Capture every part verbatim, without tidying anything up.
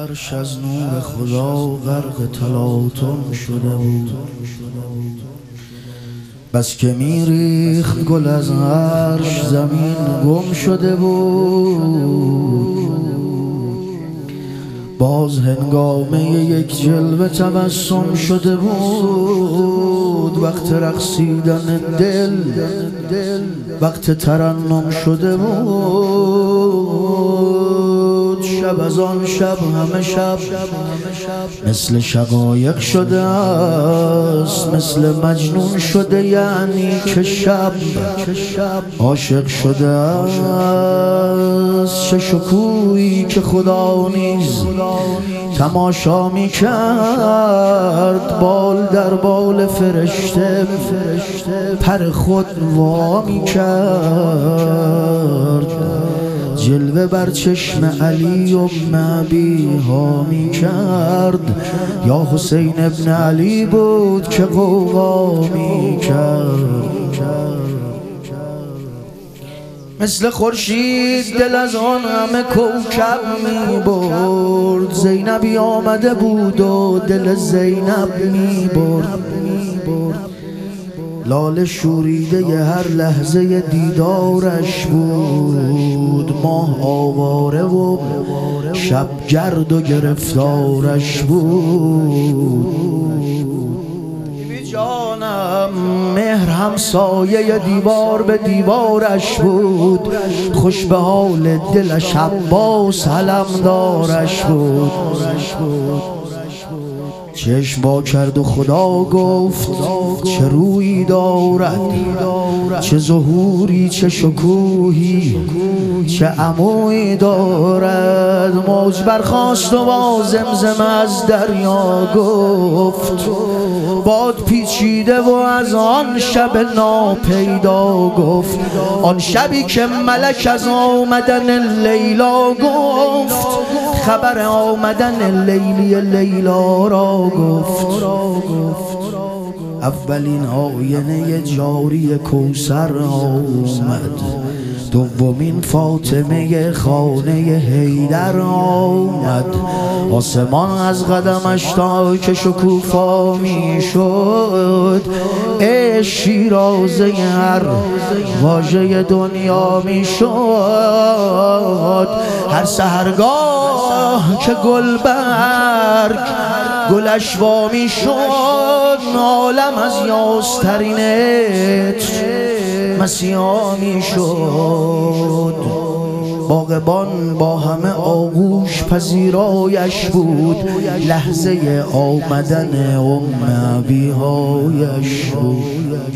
عرش از نور خدا غرق تلاطم شده بود. بس که میریخت گل از عرش زمین گم شده بود. باز هنگامه یک جلوه تبسم شده بود. وقت رقصیدن دل وقت ترنم شده بود. شب از آن شب همه شب مثل شقایق شده است، مثل مجنون شده، یعنی که شب عاشق شده است. چه شکوهی که خدا نیز تماشا می کرد، بال در بال فرشته پر خود وا می کرد. جلوه بر چشم علی ام ابی ها می کرد. یا حسین ابن علی بود که غوغا می کرد. مثل خورشید دل از آن همه کوکب می برد. زینبی آمده بود و دل زینب می برد. لاله شوریده هر لحظه دیدارش بود. ماه آواره و شب گرد و گرفتارش بود. بی جانم مهر همسایه دیوار به دیوارش بود. خوش به حال دلش عباس علمدارش بود. چشم با کرد و خدا گفت چه رویی دارد، چه ظهوری، چه شکوهی، چه عمویی دارد. موج برخاست و با زمزمه از دریا گفت. باد پیچیده و از آن شب ناپیدا گفت. آن شبی که ملک از آمدن لیلا گفت. خبر آمدن لیلی لیلا را گفت. اولین آینه جاری کوثر آمد. دومین فاطمه خانه حیدر آمد. آسمان از قدمش تا که شکوفا می شد. عشق شیرازه هر واژه دنیا می شد. هر سحرگاه که گلبرگ گلش وا می شد. عالم از یاسترین مسیحا می شد. باغبان با همه آغوش پذیرایش بود. لحظه آمدن ام ابیهایش بود.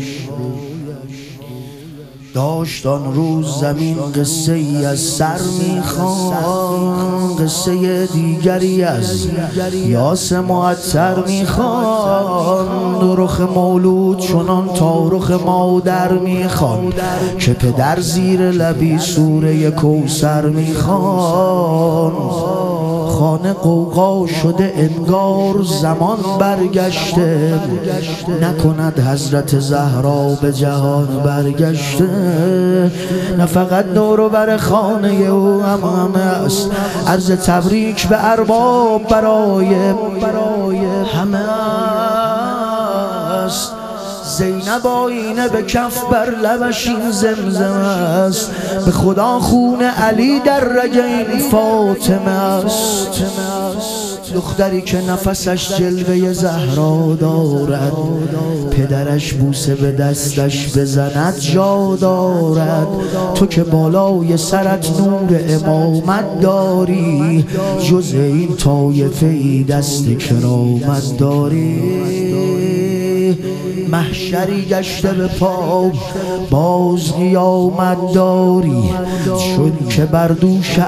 داشت آن روز زمین قصه ای از سر میخواند. قصه دیگری از یاس معطر میخواند. رخ مولود چنان تا رخ مادر میخواند که پدر زیر لبی سوره کوثر میخواند. خانه قوقا شده انگار زمان برگشته. نکند حضرت زهرا به جهان برگشته. نه فقط دور و بر خانه او هم همه است. عرض تبریک به ارباب برای همه است. زینب آینه به کف بر لبش این زمزم است. به خدا خون علی در رگ این فاطمه است. دختری که نفسش جلوه زهرا دارد. پدرش بوسه به دستش بزند جا دارد. تو که بالای سرت نور امامت داری. جز این طایفه ای دست کرامت داری. محشری گشته به پا باز قیامت داری. چون که بر دوش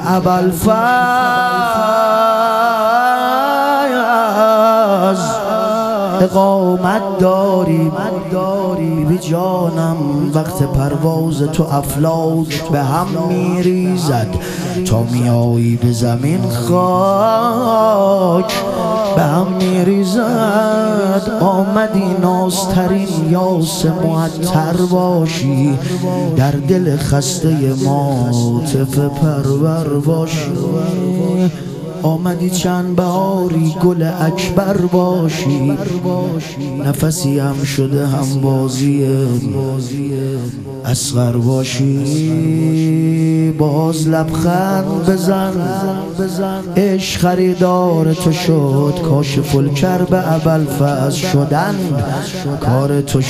ابوالفضل اقامت داری. بی جانم وقت پرواز تو افلاک به هم میریزد. تا میایی به زمین خاک به هم میریزد. آمدی نازترین یاس معطر باشی. در دل خسته ما عاطفه پرور باشی. آمدی چند بهاری گل اکبر باشی، نفسی هم شده هم بازی اصغر باشی. باز لبخند بزن، عشق خریدار تو شد، کاشف الکرب ابوالفضل شدن کار تو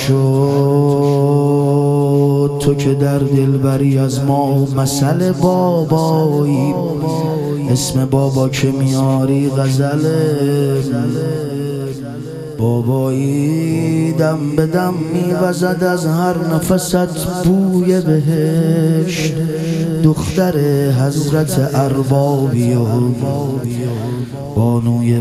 شد. تو که در دلبری از ما مثل بابایی، اسم بابا که میاری غزل بابایی، دم به دم میوزد از هر نفست بوی بهشت. دختر حضرت اربابی و بانوی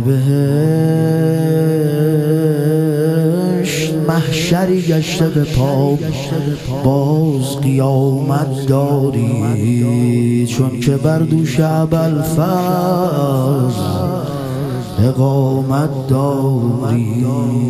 بهشت. محشری گشته به پا باز قیامت داری، چون که بر دوش ابوالفضل اقامت داری.